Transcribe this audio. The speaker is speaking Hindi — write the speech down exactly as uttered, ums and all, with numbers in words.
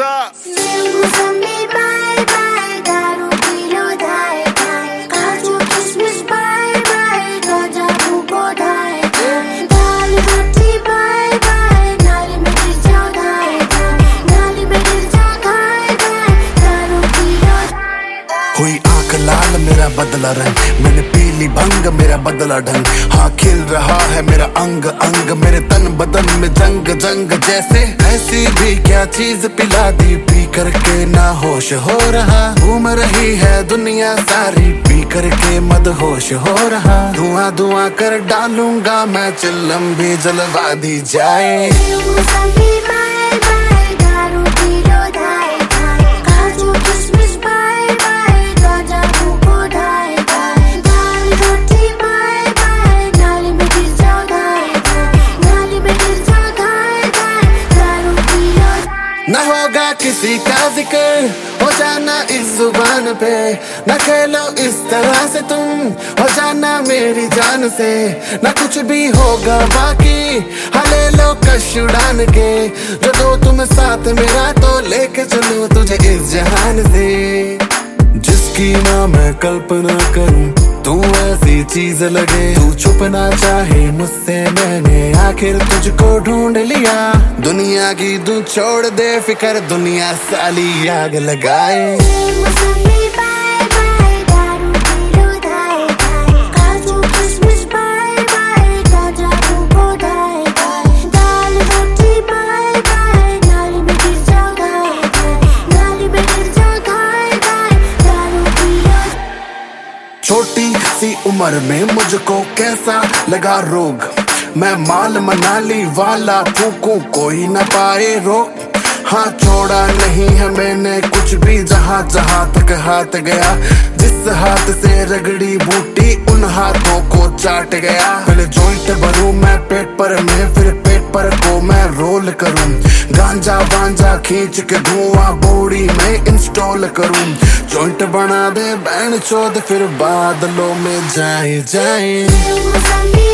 Musa. हुई आंख लाल मेरा बदला रंग, मैंने पीली भंग मेरा बदला ढंग। हाँ खिल रहा है मेरा अंग अंग, मेरे तन बदन में जंग जंग जैसे। ऐसी भी क्या चीज पिला दी, पी करके ना होश हो रहा। घूम रही है दुनिया सारी, पी करके मदहोश हो रहा। धुआं धुआं कर डालूंगा मैं, चिल्लम भी जलवा दी जाए। न होगा किसी का जिक्र, हो जाना इस जुबान पे। न खेलो इस तरह से तुम, हो जाना मेरी जान से। न कुछ भी होगा बाकी, हले लो कश उड़ान के। जो दो तुम साथ मेरा, तो लेके चलो तुझे इस जहान से। जिसकी ना मैं कल्पना करूं, तू ऐसी चीज लगे। तू छुपना चाहे मुझसे, मैंने आखिर तुझको ढूंढ लिया। दुनिया की तू छोड़ दे फिकर, दुनिया साली आग लगाए। छोटी सी उम्र में मुझको कैसा लगा रोग, मैं माल मनाली वाला फूकूं कोई न पाए रोक। हाँ छोड़ा नहीं है मैंने कुछ भी, जहाँ जहाँ तक हाथ गया। जिस हाथ से रगड़ी बूटी, उन हाथों को चाट गया। पहले जॉइंट भरूं मैं पेट पर में, फिर पेट पर को मैं रोल करूं। गांजा वांजा खींच के धुआं बॉडी में इंस्टॉल करूं। जॉइंट बना दे बैंड चौध, फिर बादलों में जाए जाए।